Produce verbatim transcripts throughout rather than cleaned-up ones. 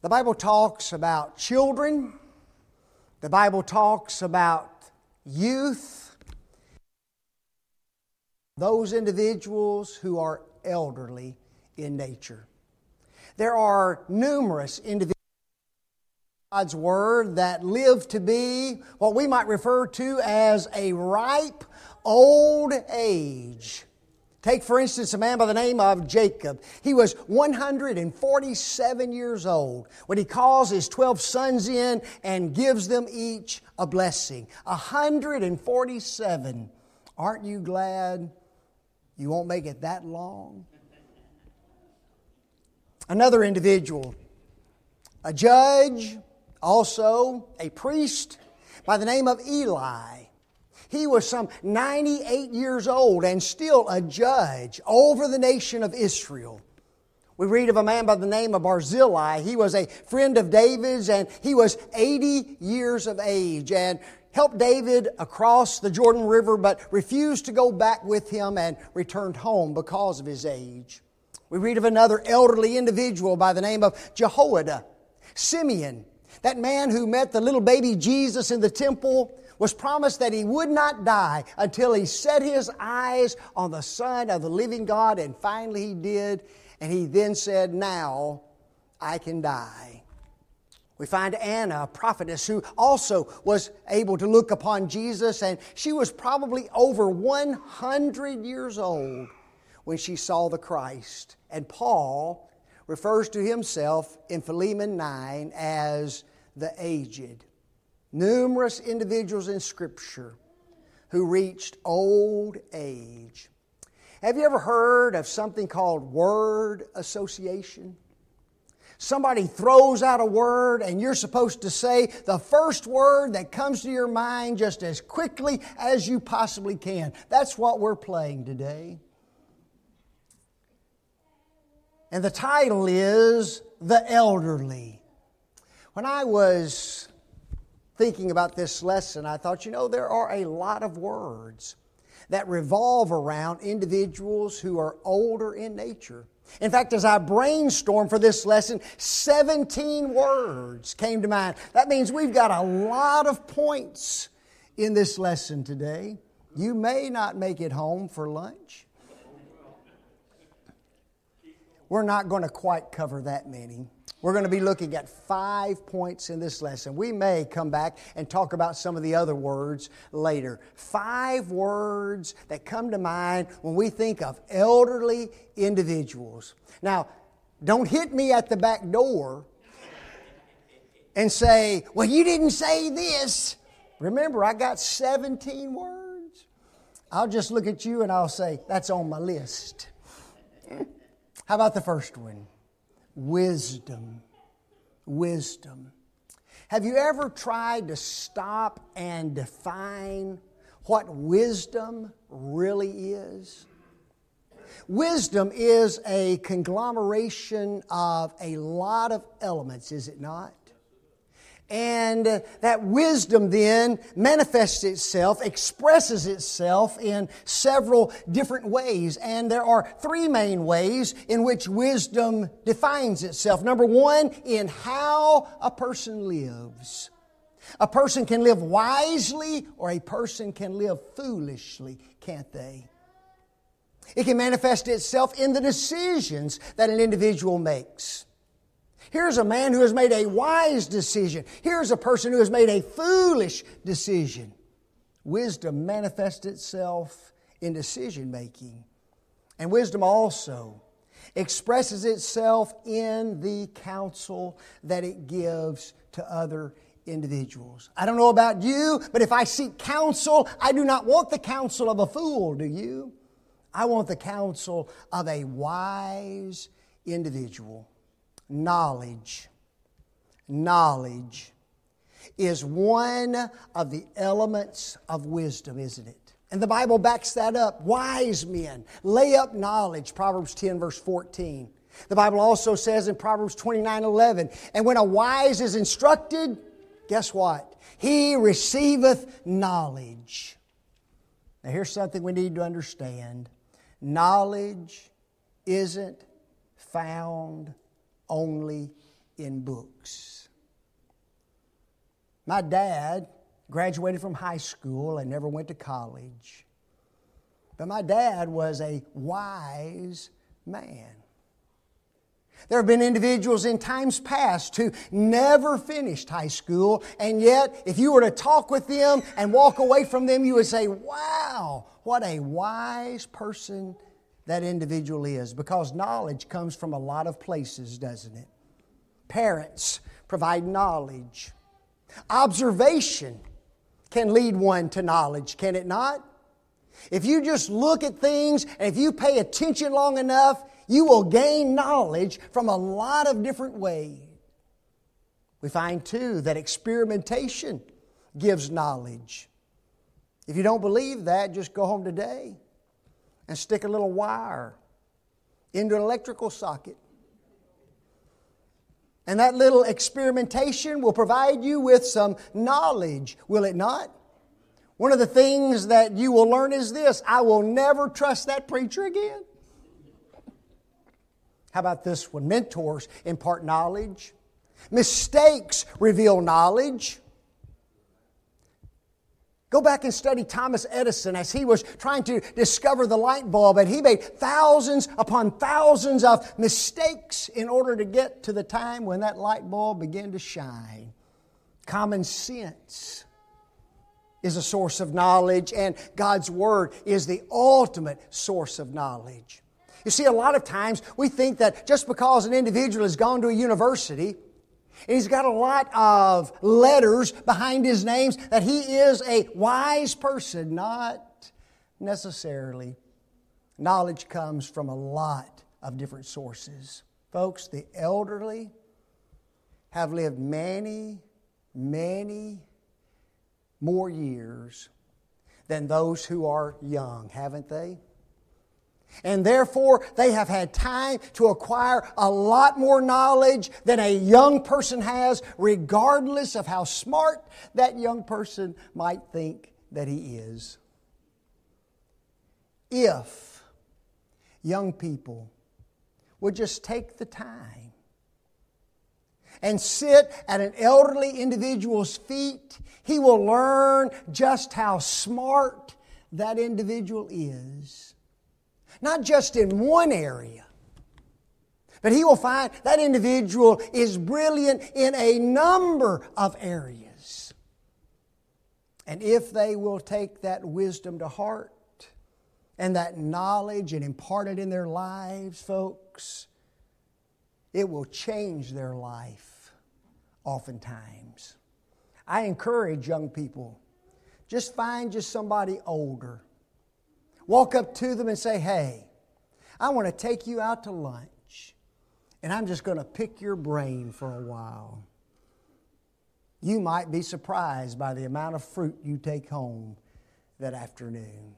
The Bible talks about children. The Bible talks about youth. Those individuals who are elderly in nature. There are numerous individuals in God's Word that live to be what we might refer to as a ripe old age. Take, for instance, a man by the name of Jacob. He was one hundred forty-seven years old when he calls his twelve sons in and gives them each a blessing. one hundred forty-seven. Aren't you glad you won't make it that long? Another individual, a judge, also a priest by the name of Eli. He was some ninety-eight years old and still a judge over the nation of Israel. We read of a man by the name of Barzillai. He was a friend of David's and he was eighty years of age and helped David across the Jordan River but refused to go back with him and returned home because of his age. We read of another elderly individual by the name of Jehoiada. Simeon, that man who met the little baby Jesus in the temple, was promised that he would not die until he set his eyes on the Son of the living God, and finally he did, and he then said, "Now I can die." We find Anna, a prophetess, who also was able to look upon Jesus, and she was probably over one hundred years old when she saw the Christ. And Paul refers to himself in Philemon nine as the aged. Numerous individuals in Scripture who reached old age. Have you ever heard of something called word association? Somebody throws out a word and you're supposed to say the first word that comes to your mind just as quickly as you possibly can. That's what we're playing today. And the title is The Elderly. When I was thinking about this lesson, I thought, you know, there are a lot of words that revolve around individuals who are older in nature. In fact, as I brainstormed for this lesson, seventeen words came to mind. That means we've got a lot of points in this lesson today. You may not make it home for lunch. We're not going to quite cover that many. We're going to be looking at five points in this lesson. We may come back and talk about some of the other words later. Five words that come to mind when we think of elderly individuals. Now, don't hit me at the back door and say, "Well, you didn't say this." Remember, I got seventeen words. I'll just look at you and I'll say, "That's on my list." How about the first one? Wisdom. Wisdom. Have you ever tried to stop and define what wisdom really is? Wisdom is a conglomeration of a lot of elements, is it not? And that wisdom then manifests itself, expresses itself in several different ways. And there are three main ways in which wisdom defines itself. Number one, in how a person lives. A person can live wisely or a person can live foolishly, can't they? It can manifest itself in the decisions that an individual makes. Here's a man who has made a wise decision. Here's a person who has made a foolish decision. Wisdom manifests itself in decision making. And wisdom also expresses itself in the counsel that it gives to other individuals. I don't know about you, but if I seek counsel, I do not want the counsel of a fool, do you? I want the counsel of a wise individual. Knowledge. Knowledge is one of the elements of wisdom, isn't it? And the Bible backs that up. Wise men lay up knowledge, Proverbs ten, verse fourteen. The Bible also says in Proverbs twenty-nine, eleven, and when a wise is instructed, guess what? He receiveth knowledge. Now here's something we need to understand. Knowledge isn't found only in books. My dad graduated from high school and never went to college. But my dad was a wise man. There have been individuals in times past who never finished high school, and yet if you were to talk with them and walk away from them, you would say, wow, what a wise person that individual is. Because knowledge comes from a lot of places, doesn't it? Parents provide knowledge. Observation can lead one to knowledge, can it not? If you just look at things and if you pay attention long enough, you will gain knowledge from a lot of different ways. We find too that experimentation gives knowledge. If you don't believe that, just go home today and stick a little wire into an electrical socket. And that little experimentation will provide you with some knowledge, will it not? One of the things that you will learn is this: I will never trust that preacher again. How about this one? Mentors impart knowledge. Mistakes reveal knowledge. Go back and study Thomas Edison as he was trying to discover the light bulb, and he made thousands upon thousands of mistakes in order to get to the time when that light bulb began to shine. Common sense is a source of knowledge, and God's Word is the ultimate source of knowledge. You see, a lot of times we think that just because an individual has gone to a university and he's got a lot of letters behind his names, that he is a wise person. Not necessarily. Knowledge comes from a lot of different sources. Folks, the elderly have lived many, many more years than those who are young, haven't they? And therefore, they have had time to acquire a lot more knowledge than a young person has, regardless of how smart that young person might think that he is. If young people would just take the time and sit at an elderly individual's feet, he will learn just how smart that individual is. Not just in one area, but he will find that individual is brilliant in a number of areas. And if they will take that wisdom to heart and that knowledge and impart it in their lives, folks, it will change their life oftentimes. I encourage young people, just find just somebody older. Walk up to them and say, hey, I want to take you out to lunch, and I'm just going to pick your brain for a while. You might be surprised by the amount of fruit you take home that afternoon.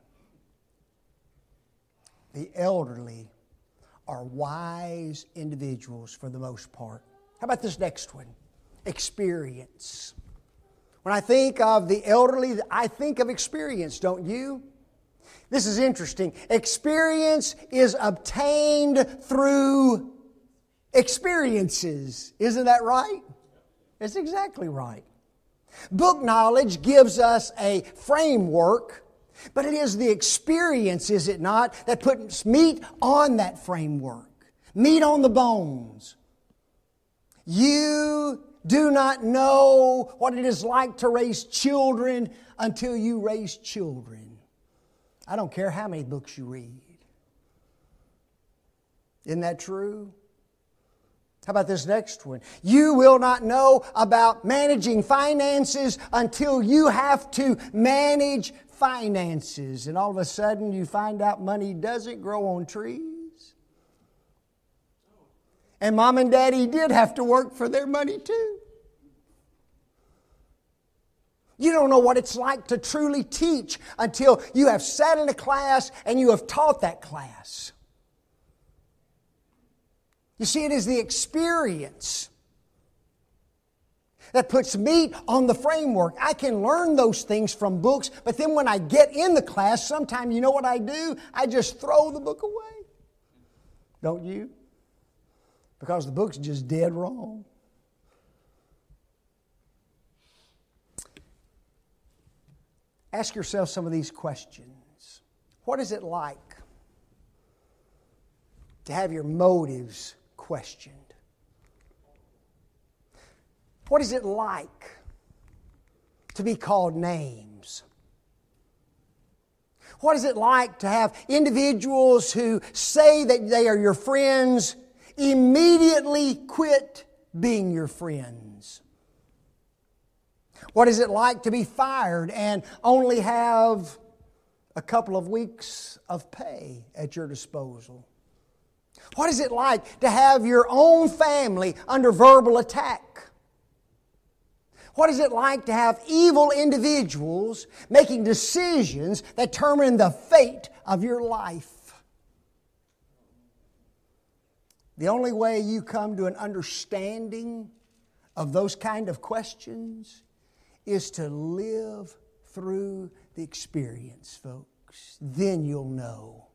The elderly are wise individuals for the most part. How about this next one? Experience. When I think of the elderly, I think of experience, don't you? This is interesting. Experience is obtained through experiences. Isn't that right? It's exactly right. Book knowledge gives us a framework, but it is the experience, is it not, that puts meat on that framework, meat on the bones. You do not know what it is like to raise children until you raise children. I don't care how many books you read. Isn't that true? How about this next one? You will not know about managing finances until you have to manage finances. And all of a sudden you find out money doesn't grow on trees. And mom and daddy did have to work for their money too. You don't know what it's like to truly teach until you have sat in a class and you have taught that class. You see, it is the experience that puts meat on the framework. I can learn those things from books, but then when I get in the class, sometimes you know what I do? I just throw the book away. Don't you? Because the book's just dead wrong. Ask yourself some of these questions. What is it like to have your motives questioned? What is it like to be called names? What is it like to have individuals who say that they are your friends immediately quit being your friends? What is it like to be fired and only have a couple of weeks of pay at your disposal? What is it like to have your own family under verbal attack? What is it like to have evil individuals making decisions that determine the fate of your life? The only way you come to an understanding of those kind of questions is to live through the experience, folks. Then you'll know.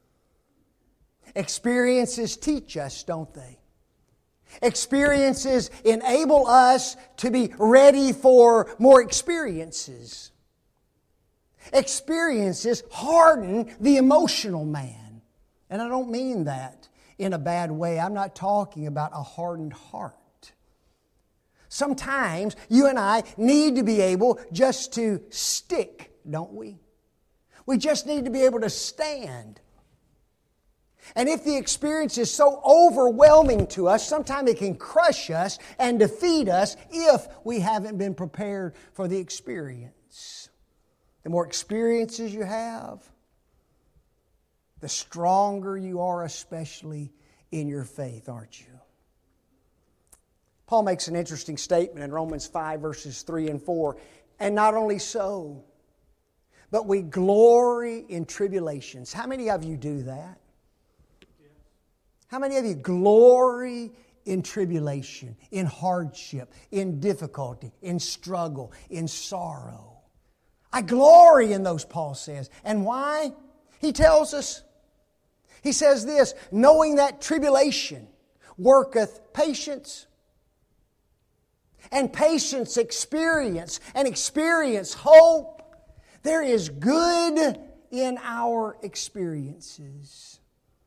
Experiences teach us, don't they? Experiences enable us to be ready for more experiences. Experiences harden the emotional man. And I don't mean that in a bad way. I'm not talking about a hardened heart. Sometimes you and I need to be able just to stick, don't we? We just need to be able to stand. And if the experience is so overwhelming to us, sometimes it can crush us and defeat us if we haven't been prepared for the experience. The more experiences you have, the stronger you are, especially in your faith, aren't you? Paul makes an interesting statement in Romans five, verses three and four. And not only so, but we glory in tribulations. How many of you do that? How many of you glory in tribulation, in hardship, in difficulty, in struggle, in sorrow? I glory in those, Paul says. And why? He tells us, he says this, knowing that tribulation worketh patience, and patience experience, and experience hope. There is good in our experiences.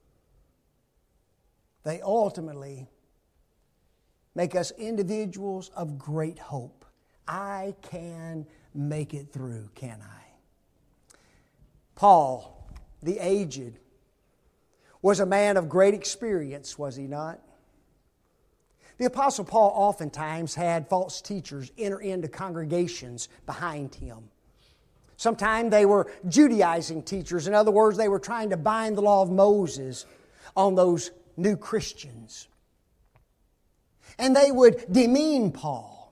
They ultimately make us individuals of great hope. I can make it through, can I? Paul, the aged, was a man of great experience, was he not? The Apostle Paul oftentimes had false teachers enter into congregations behind him. Sometimes they were Judaizing teachers. In other words, they were trying to bind the law of Moses on those new Christians. And they would demean Paul.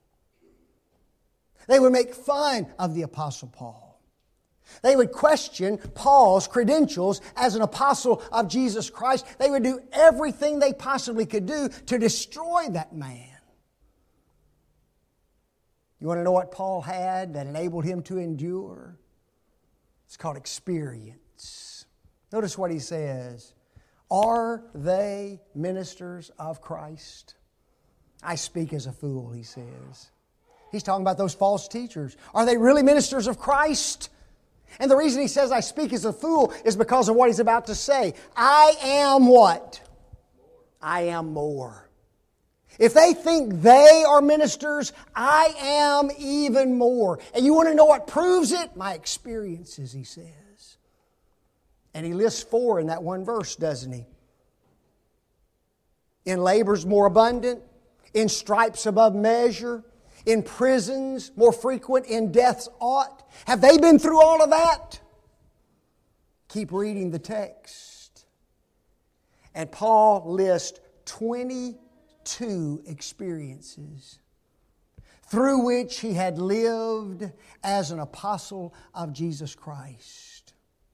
They would make fun of the Apostle Paul. They would question Paul's credentials as an apostle of Jesus Christ. They would do everything they possibly could do to destroy that man. You want to know what Paul had that enabled him to endure? It's called experience. Notice what he says. Are they ministers of Christ? I speak as a fool, he says. He's talking about those false teachers. Are they really ministers of Christ? And the reason he says I speak as a fool is because of what he's about to say. I am what? I am more. If they think they are ministers, I am even more. And you want to know what proves it? My experiences, he says. And he lists four in that one verse, doesn't he? In labors more abundant, in stripes above measure, in prisons more frequent, in death's ought. Have they been through all of that? Keep reading the text. And Paul lists twenty-two experiences through which he had lived as an apostle of Jesus Christ.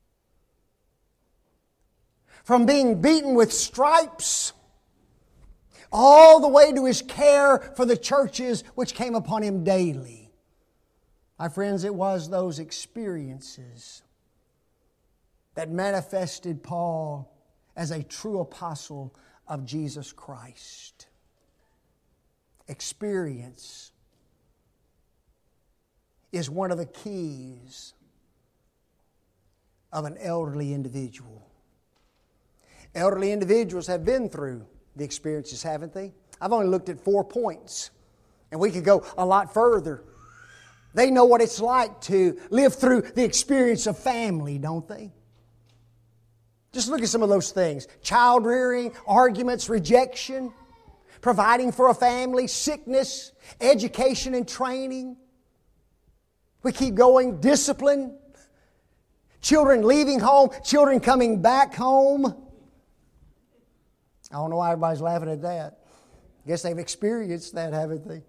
From being beaten with stripes all the way to his care for the churches which came upon him daily. My friends, it was those experiences that manifested Paul as a true apostle of Jesus Christ. Experience is one of the keys of an elderly individual. Elderly individuals have been through the experiences, haven't they? I've only looked at four points, and we could go a lot further. They know what it's like to live through the experience of family, don't they? Just look at some of those things. Child rearing, arguments, rejection, providing for a family, sickness, education and training. We keep going. Discipline. Children leaving home, children coming back home. I don't know why everybody's laughing at that. I guess they've experienced that, haven't they?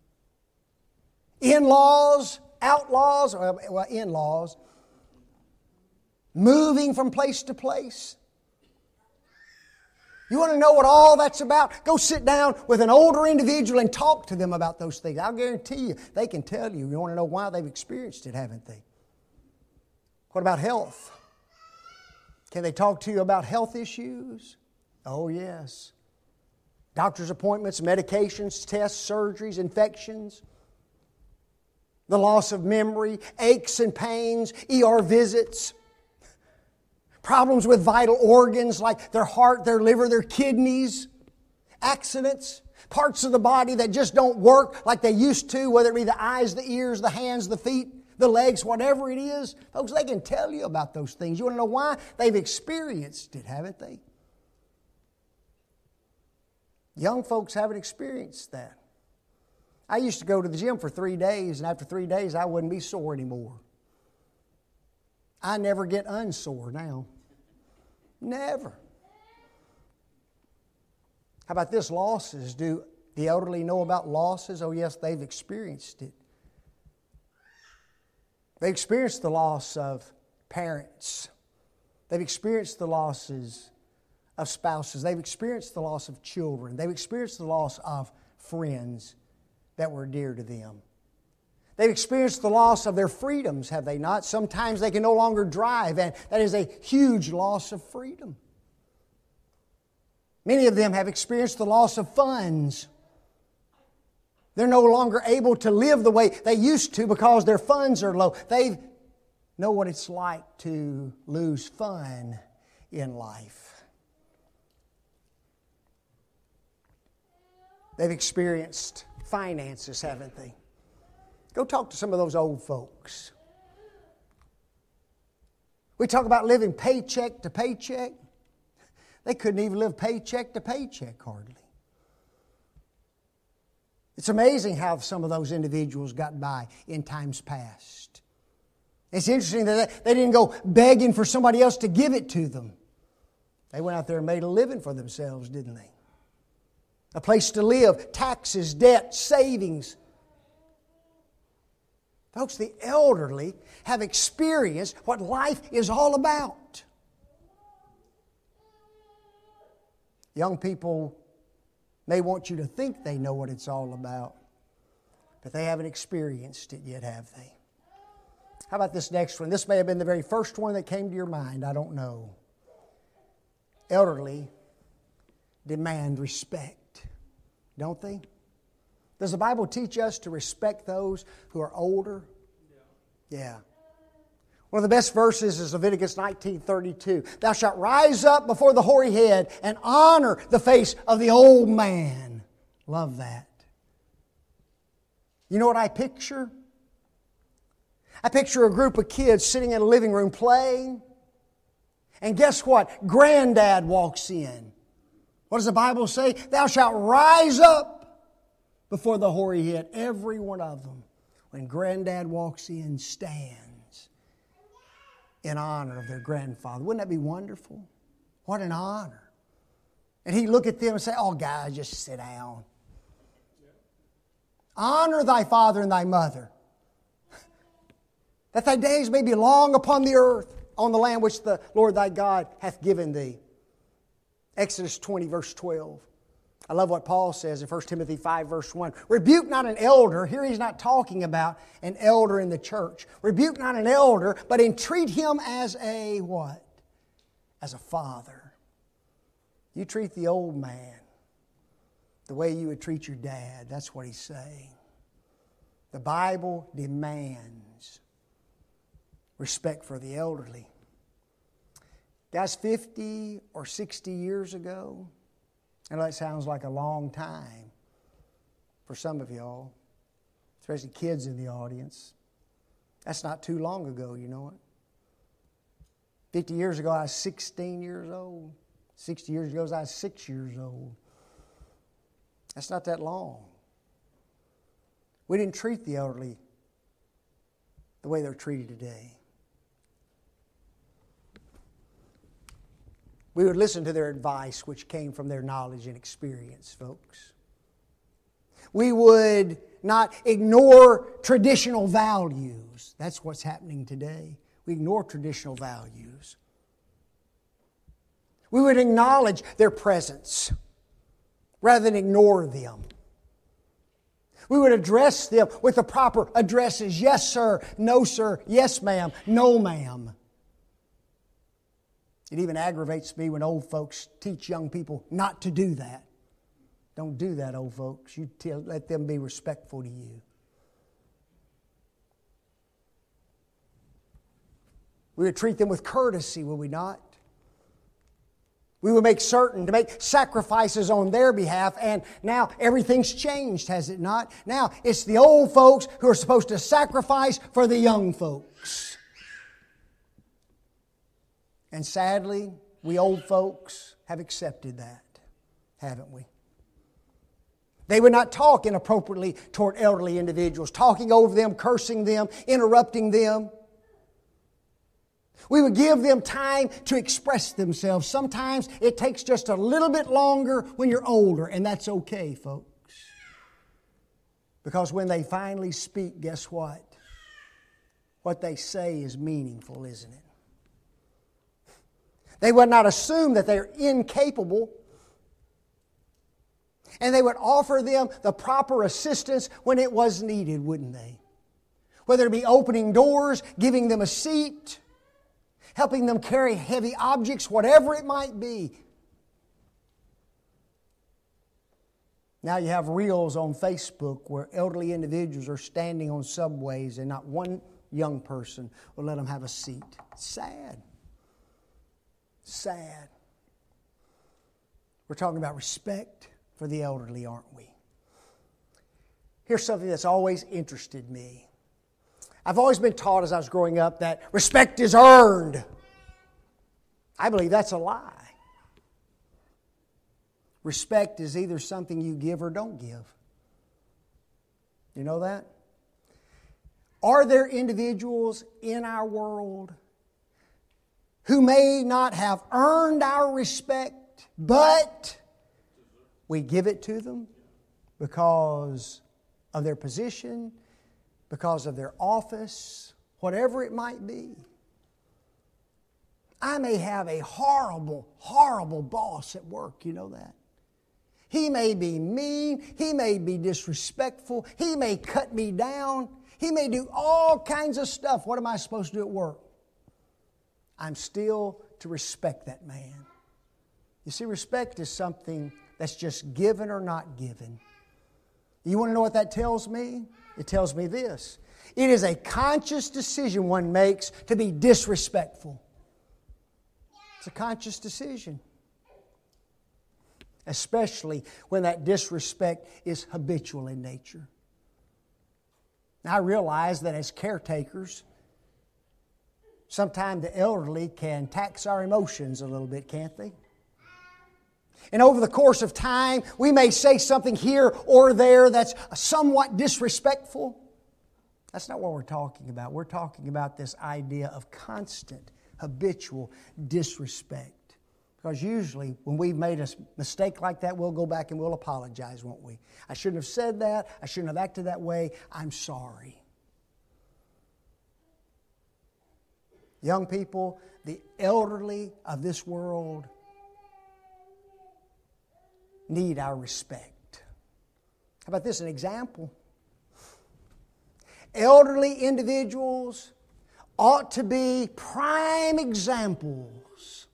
In-laws, outlaws, well, in-laws. Moving from place to place. You want to know what all that's about? Go sit down with an older individual and talk to them about those things. I'll guarantee you, they can tell you. You want to know why? They've experienced it, haven't they? What about health? Can they talk to you about health issues? Oh, yes. Doctor's appointments, medications, tests, surgeries, infections. The loss of memory, aches and pains, E R visits. Problems with vital organs like their heart, their liver, their kidneys. Accidents. Parts of the body that just don't work like they used to, whether it be the eyes, the ears, the hands, the feet, the legs, whatever it is. Folks, they can tell you about those things. You want to know why? They've experienced it, haven't they? Young folks haven't experienced that. I used to go to the gym for three days, and after three days, I wouldn't be sore anymore. I never get unsore now. Never. How about this? Losses. Do the elderly know about losses? Oh, yes, they've experienced it. They've experienced the loss of parents. They've experienced the losses of spouses. They've experienced the loss of children. They've experienced the loss of friends that were dear to them. They've experienced the loss of their freedoms, have they not? Sometimes they can no longer drive, and that is a huge loss of freedom. Many of them have experienced the loss of funds. They're no longer able to live the way they used to because their funds are low. They know what it's like to lose fun in life. They've experienced finances, haven't they? Go talk to some of those old folks. We talk about living paycheck to paycheck. They couldn't even live paycheck to paycheck hardly. It's amazing how some of those individuals got by in times past. It's interesting that they didn't go begging for somebody else to give it to them. They went out there and made a living for themselves, didn't they? A place to live, taxes, debt, savings. Folks, the elderly have experienced what life is all about. Young people may want you to think they know what it's all about, but they haven't experienced it yet, have they? How about this next one? This may have been the very first one that came to your mind. I don't know. Elderly demand respect, don't they? Does the Bible teach us to respect those who are older? Yeah. yeah. One of the best verses is Leviticus nineteen thirty-two. Thou shalt rise up before the hoary head and honor the face of the old man. Love that. You know what I picture? I picture a group of kids sitting in a living room playing. And guess what? Granddad walks in. What does the Bible say? Thou shalt rise up before the hoary head. Every one of them, when Granddad walks in, stands in honor of their grandfather. Wouldn't that be wonderful? What an honor. And he'd look at them and say, oh, guys, just sit down. Honor thy father and thy mother, that thy days may be long upon the earth, on the land which the Lord thy God hath given thee. Exodus twenty, verse twelve. I love what Paul says in First Timothy five, verse one. Rebuke not an elder. Here he's not talking about an elder in the church. Rebuke not an elder, but entreat him as a what? As a father. You treat the old man the way you would treat your dad. That's what he's saying. The Bible demands respect for the elderly. Guys, fifty or sixty years ago, I know that sounds like a long time for some of y'all, especially kids in the audience. That's not too long ago, you know it. fifty years ago, I was sixteen years old. sixty years ago, I was six years old. That's not that long. We didn't treat the elderly the way they're treated today. We would listen to their advice, which came from their knowledge and experience, folks. We would not ignore traditional values. That's what's happening today. We ignore traditional values. We would acknowledge their presence rather than ignore them. We would address them with the proper addresses. Yes, sir. No, sir. Yes, ma'am. No, ma'am. It even aggravates me when old folks teach young people not to do that. Don't do that, old folks. You tell, let them be respectful to you. We would treat them with courtesy, would we not? We would make certain to make sacrifices on their behalf, and now everything's changed, has it not? Now it's the old folks who are supposed to sacrifice for the young folks. And sadly, we old folks have accepted that, haven't we? They would not talk inappropriately toward elderly individuals, talking over them, cursing them, interrupting them. We would give them time to express themselves. Sometimes it takes just a little bit longer when you're older, and that's okay, folks. Because when they finally speak, guess what? What they say is meaningful, isn't it? They would not assume that they're incapable, and they would offer them the proper assistance when it was needed, wouldn't they? Whether it be opening doors, giving them a seat, helping them carry heavy objects, whatever it might be. Now you have reels on Facebook where elderly individuals are standing on subways and not one young person will let them have a seat. Sad. Sad. We're talking about respect for the elderly, aren't we? Here's something that's always interested me. I've always been taught as I was growing up that respect is earned. I believe that's a lie. Respect is either something you give or don't give. You know that? Are there individuals in our world who may not have earned our respect, but we give it to them because of their position, because of their office, whatever it might be? I may have a horrible, horrible boss at work, you know that? He may be mean, he may be disrespectful, he may cut me down, he may do all kinds of stuff. What am I supposed to do at work? I'm still to respect that man. You see, respect is something that's just given or not given. You want to know what that tells me? It tells me this. It is a conscious decision one makes to be disrespectful. It's a conscious decision. Especially when that disrespect is habitual in nature. Now I realize that as caretakers, sometimes the elderly can tax our emotions a little bit, can't they? And over the course of time, we may say something here or there that's somewhat disrespectful. That's not what we're talking about. We're talking about this idea of constant, habitual disrespect. Because usually when we've made a mistake like that, we'll go back and we'll apologize, won't we? I shouldn't have said that. I shouldn't have acted that way. I'm sorry. Young people, the elderly of this world need our respect. How about this, an example? Elderly individuals ought to be prime examples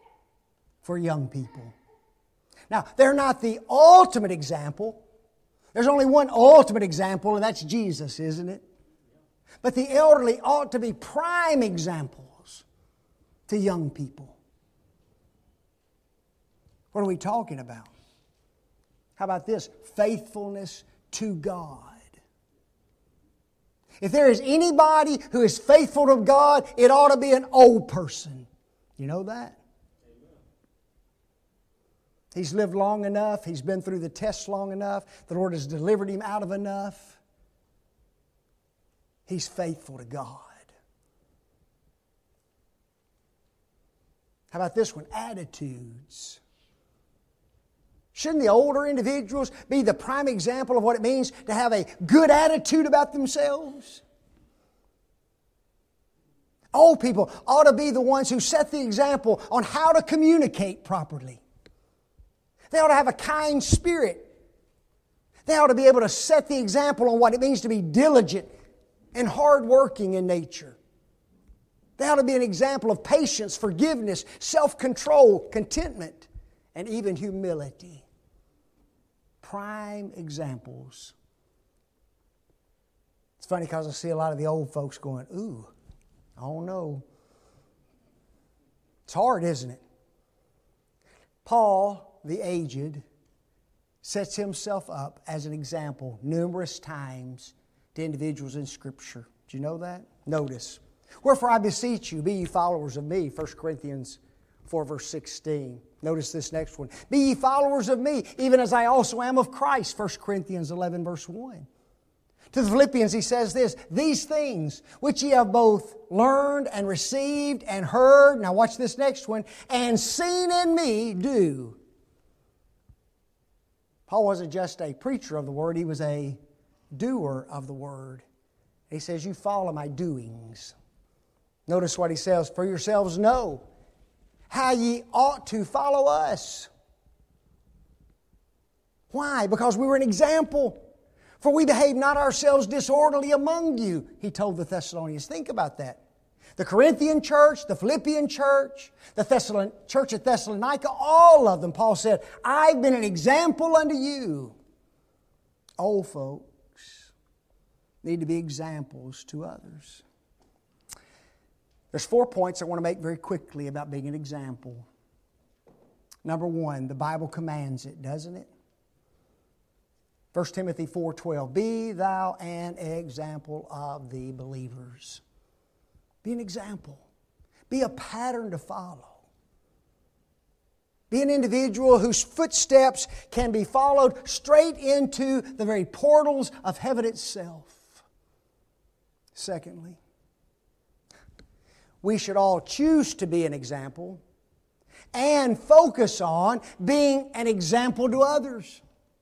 for young people. Now, they're not the ultimate example. There's only one ultimate example, and that's Jesus, isn't it? But the elderly ought to be prime examples to young people. What are we talking about? How about this? Faithfulness to God. If there is anybody who is faithful to God, it ought to be an old person. You know that? He's lived long enough. He's been through the tests long enough. The Lord has delivered him out of enough. He's faithful to God. How about this one? Attitudes. Shouldn't the older individuals be the prime example of what it means to have a good attitude about themselves? Old people ought to be the ones who set the example on how to communicate properly. They ought to have a kind spirit. They ought to be able to set the example on what it means to be diligent and hardworking in nature. They ought to be an example of patience, forgiveness, self-control, contentment, and even humility. Prime examples. It's funny because I see a lot of the old folks going, ooh, I don't know. It's hard, isn't it? Paul, the aged, sets himself up as an example numerous times to individuals in Scripture. Do you know that? Notice. Wherefore I beseech you, be ye followers of me, First Corinthians four, verse sixteen. Notice this next one. Be ye followers of me, even as I also am of Christ, First Corinthians eleven, verse one. To the Philippians he says this, these things which ye have both learned and received and heard, now watch this next one, and seen in me, do. Paul wasn't just a preacher of the Word, he was a doer of the Word. He says, you follow my doings. Notice what he says, for yourselves know how ye ought to follow us. Why? Because we were an example. For we behave not ourselves disorderly among you, he told the Thessalonians. Think about that. The Corinthian church, the Philippian church, the Thessalon- church at Thessalonica, all of them, Paul said, I've been an example unto you. Old folks need to be examples to others. There's four points I want to make very quickly about being an example. Number one, the Bible commands it, doesn't it? First Timothy four twelve, be thou an example of the believers. Be an example. Be a pattern to follow. Be an individual whose footsteps can be followed straight into the very portals of heaven itself. Secondly, we should all choose to be an example and focus on being an example to others.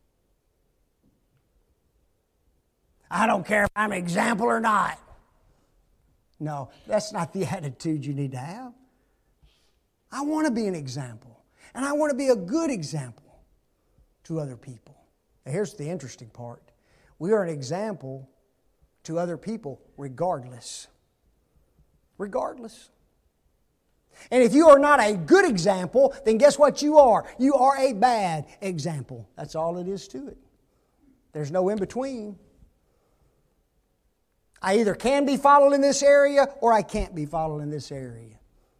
I don't care if I'm an example or not. No, that's not the attitude you need to have. I want to be an example. And I want to be a good example to other people. Now here's the interesting part. We are an example to other people regardless. Regardless. And if you are not a good example, then guess what you are? You are a bad example. That's all it is to it. There's no in between. I either can be followed in this area or I can't be followed in this area.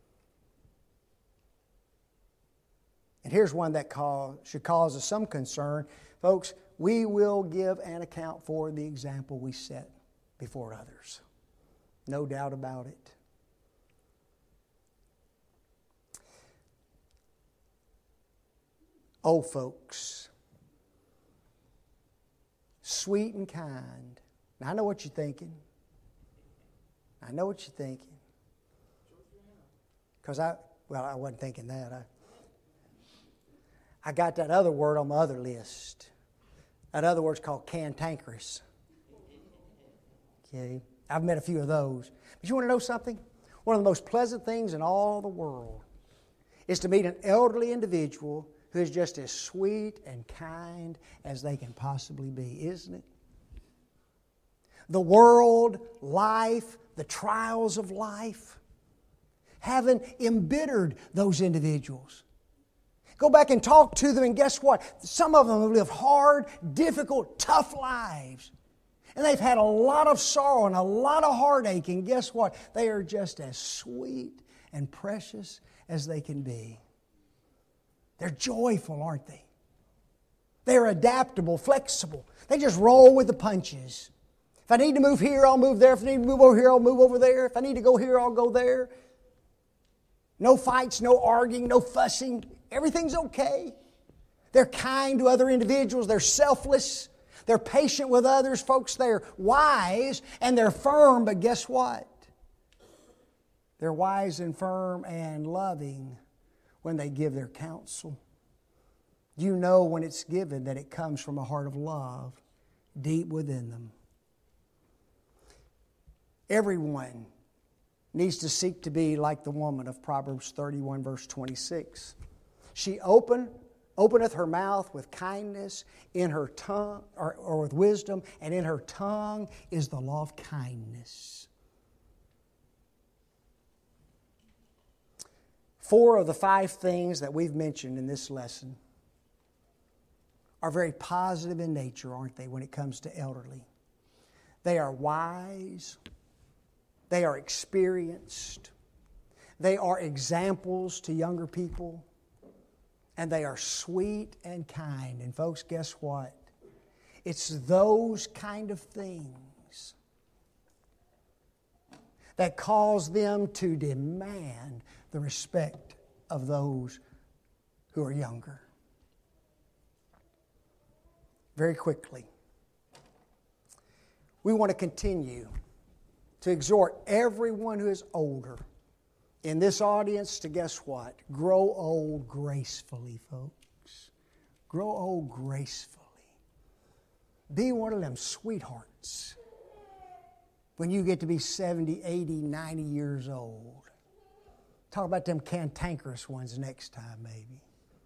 And here's one that cause, should cause us some concern. Folks, we will give an account for the example we set before others. No doubt about it. Old folks, sweet and kind. Now, I know what you're thinking. I know what you're thinking. Because I, well, I wasn't thinking that. I, I got that other word on my other list. That other word's called cantankerous. Okay? I've met a few of those. But you want to know something? One of the most pleasant things in all the world is to meet an elderly individual who is just as sweet and kind as they can possibly be, isn't it? The world, life, the trials of life haven't embittered those individuals. Go back and talk to them, and guess what? Some of them have lived hard, difficult, tough lives. And they've had a lot of sorrow and a lot of heartache, and guess what? They are just as sweet and precious as they can be. They're joyful, aren't they? They're adaptable, flexible. They just roll with the punches. If I need to move here, I'll move there. If I need to move over here, I'll move over there. If I need to go here, I'll go there. No fights, no arguing, no fussing. Everything's okay. They're kind to other individuals. They're selfless. They're patient with others. Folks, they're wise and they're firm, but guess what? They're wise and firm and loving when they give their counsel. You know when it's given that it comes from a heart of love deep within them. Everyone needs to seek to be like the woman of Proverbs thirty-one, verse twenty-six. She open, openeth her mouth with kindness, in her tongue, or, or with wisdom, and in her tongue is the law of kindness. Four of the five things that we've mentioned in this lesson are very positive in nature, aren't they, when it comes to elderly? They are wise. They are experienced. They are examples to younger people. And they are sweet and kind. And folks, guess what? It's those kind of things that cause them to demand the respect of those who are younger. Very quickly, we want to continue to exhort everyone who is older in this audience to guess what? Grow old gracefully, folks. Grow old gracefully. Be one of them sweethearts when you get to be seventy, eighty, ninety years old. Talk about them cantankerous ones next time, maybe.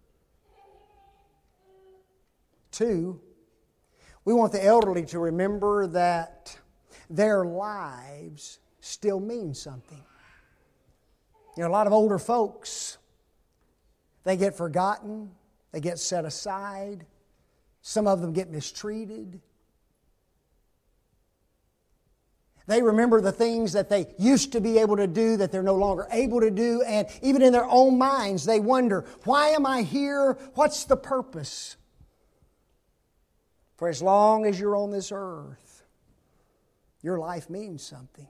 Two, we want the elderly to remember that their lives still mean something. You know, a lot of older folks, they get forgotten, they get set aside, some of them get mistreated. They remember the things that they used to be able to do that they're no longer able to do, and even in their own minds they wonder, why am I here? What's the purpose? For as long as you're on this earth, your life means something.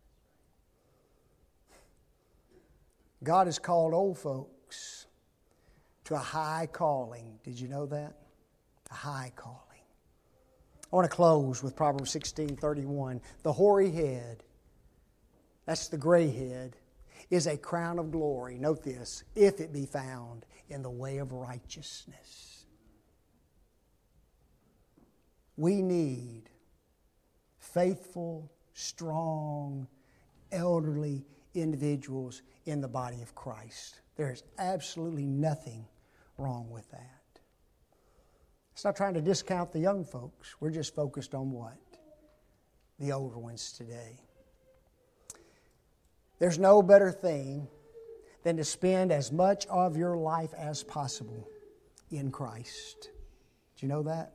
God has called old folks to a high calling. Did you know that? A high calling. I want to close with Proverbs sixteen thirty-one. The hoary head, that's the gray head, is a crown of glory. Note this, if it be found in the way of righteousness. We need faithful, strong, elderly individuals in the body of Christ. There is absolutely nothing wrong with that. It's not trying to discount the young folks. We're just focused on what? The older ones today. There's no better thing than to spend as much of your life as possible in Christ. Do you know that?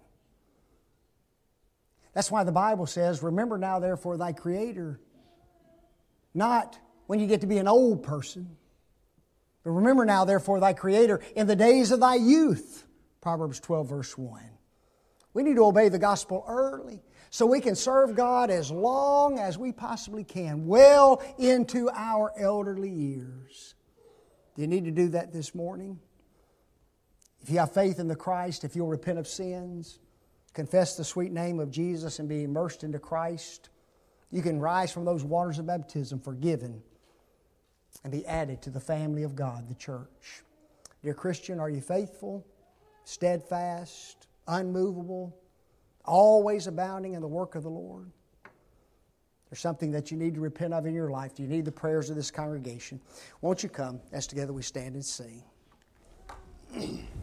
That's why the Bible says, remember now therefore thy Creator, not when you get to be an old person, but remember now therefore thy Creator in the days of thy youth. Proverbs twelve verse one. We need to obey the gospel early so we can serve God as long as we possibly can, well into our elderly years. Do you need to do that this morning? If you have faith in the Christ, if you'll repent of sins, confess the sweet name of Jesus and be immersed into Christ, you can rise from those waters of baptism forgiven and be added to the family of God, the church. Dear Christian, are you faithful, steadfast, unmovable, always abounding in the work of the Lord? There's something that you need to repent of in your life. Do you need the prayers of this congregation? Won't you come as together we stand and sing?